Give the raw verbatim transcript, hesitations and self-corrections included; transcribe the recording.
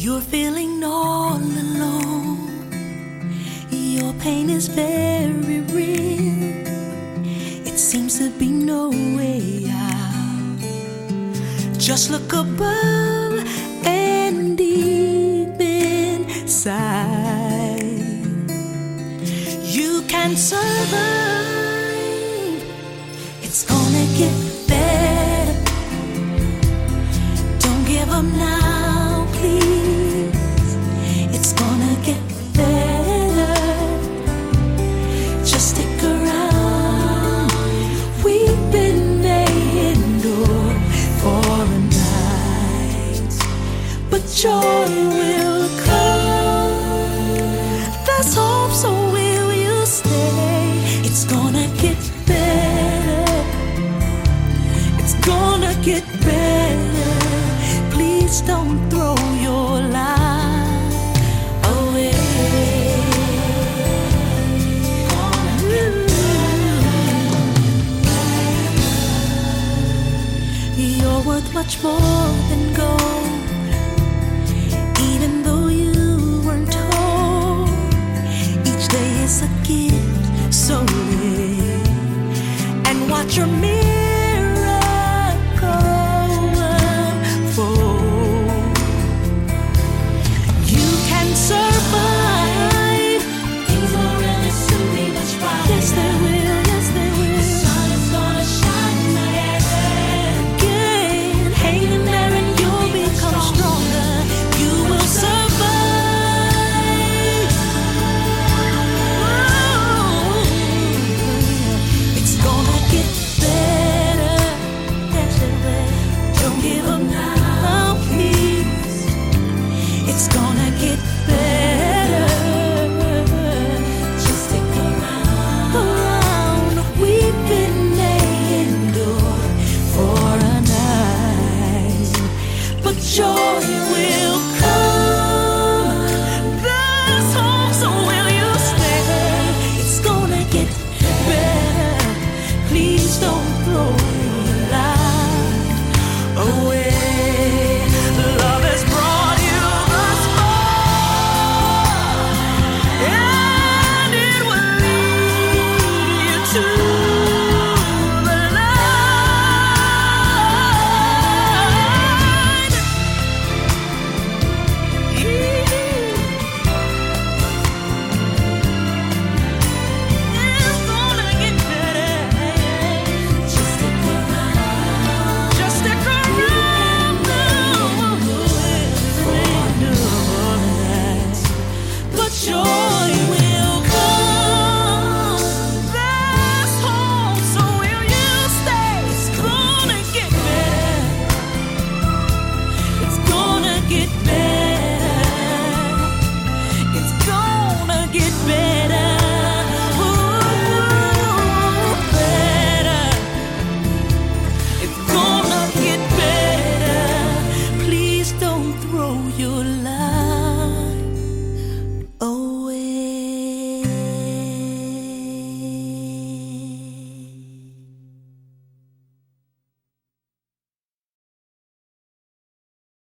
You're feeling all alone. Your pain is very real. It seems to be no way out. Just look above and deep inside. You can survive. It's gonna get better. Don't give up now, please. It's gonna get better. Just stick around. We've been made for a night, but joy will come. There's hope, so will you stay? It's gonna get better. It's gonna get better. Please don't throw your life away. You're worth much more than gold, even though you weren't told. Each day is a gift, so live and watch your mirror.